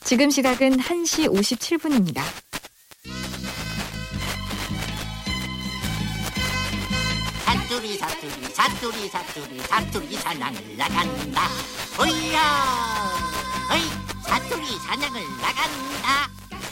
지금 시각은 1시 57분입니다. 사투리 사냥을 나간다. 호이야, 어이, 사투리 사냥을 나간다.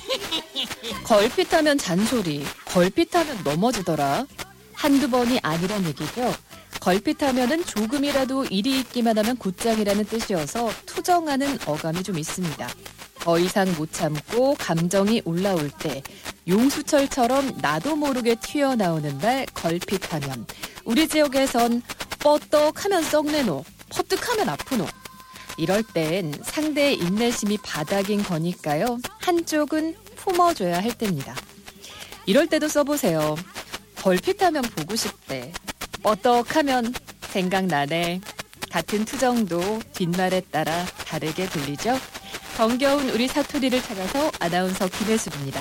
걸핏하면 잔소리, 걸핏하면 넘어지더라. 한두 번이 아니란 얘기죠. 걸핏하면은 조금이라도 일이 있기만 하면 곧장이라는 뜻이어서 투정하는 어감이 좀 있습니다. 더 이상 못 참고 감정이 올라올 때 용수철처럼 나도 모르게 튀어나오는 말 걸핏하면, 우리 지역에선 뻗떡하면 썩내노, 퍼뜩하면 아프노. 이럴 땐 상대의 인내심이 바닥인 거니까요. 한쪽은 품어줘야 할 때입니다. 이럴 때도 써보세요. 걸핏하면 보고 싶대. 뻗떡하면 생각나네. 같은 투정도 뒷말에 따라 다르게 들리죠? 정겨운 우리 사투리를 찾아서 아나운서 김혜수입니다.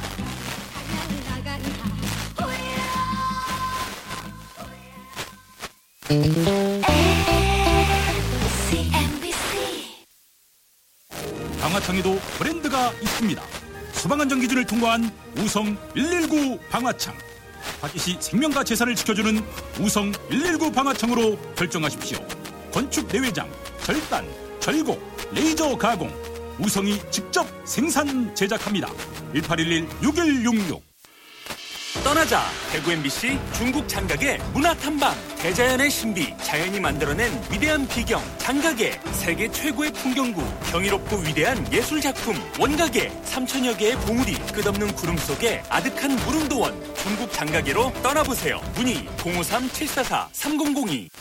방화창에도 브랜드가 있습니다. 소방안전기준을 통과한 우성 119 방화창. 파티시 생명과 재산을 지켜주는 우성 119 방화창으로 결정하십시오. 건축 내외장, 절단, 절곡, 레이저 가공. 우성이 직접 생산 제작합니다. 1811-6166. 떠나자. 대구 MBC 중국 장각의 문화탐방. 대자연의 신비, 자연이 만들어낸 위대한 비경, 장각의 세계 최고의 풍경구, 경이롭고 위대한 예술작품, 원각의 3,000여 개의 보물이 끝없는 구름 속에 아득한 무릉도원, 중국 장각계로 떠나보세요. 문의 053-744-3002.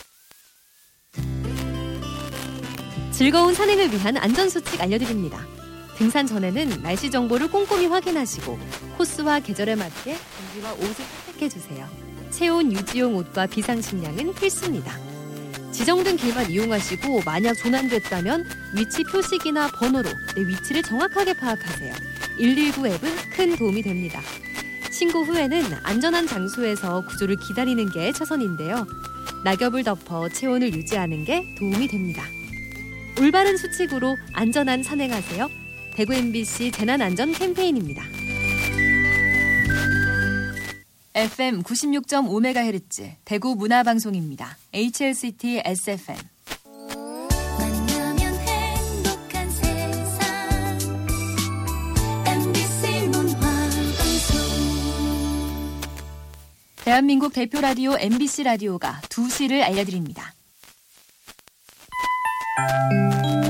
즐거운 산행을 위한 안전수칙 알려드립니다. 등산 전에는 날씨 정보를 꼼꼼히 확인하시고 코스와 계절에 맞게 공기와 옷을 선택해주세요. 체온 유지용 옷과 비상식량은 필수입니다. 지정된 길만 이용하시고 만약 조난됐다면 위치 표식이나 번호로 내 위치를 정확하게 파악하세요. 119 앱은 큰 도움이 됩니다. 신고 후에는 안전한 장소에서 구조를 기다리는 게 최선인데요. 낙엽을 덮어 체온을 유지하는 게 도움이 됩니다. 올바른 수칙으로 안전한 산행하세요. 대구 MBC 재난안전 캠페인입니다. FM 96.5MHz 대구 문화방송입니다. HLCT SFM. 만나면 행복한 세상 MBC 문화방송. 대한민국 대표 라디오 MBC 라디오가 2시를 알려드립니다.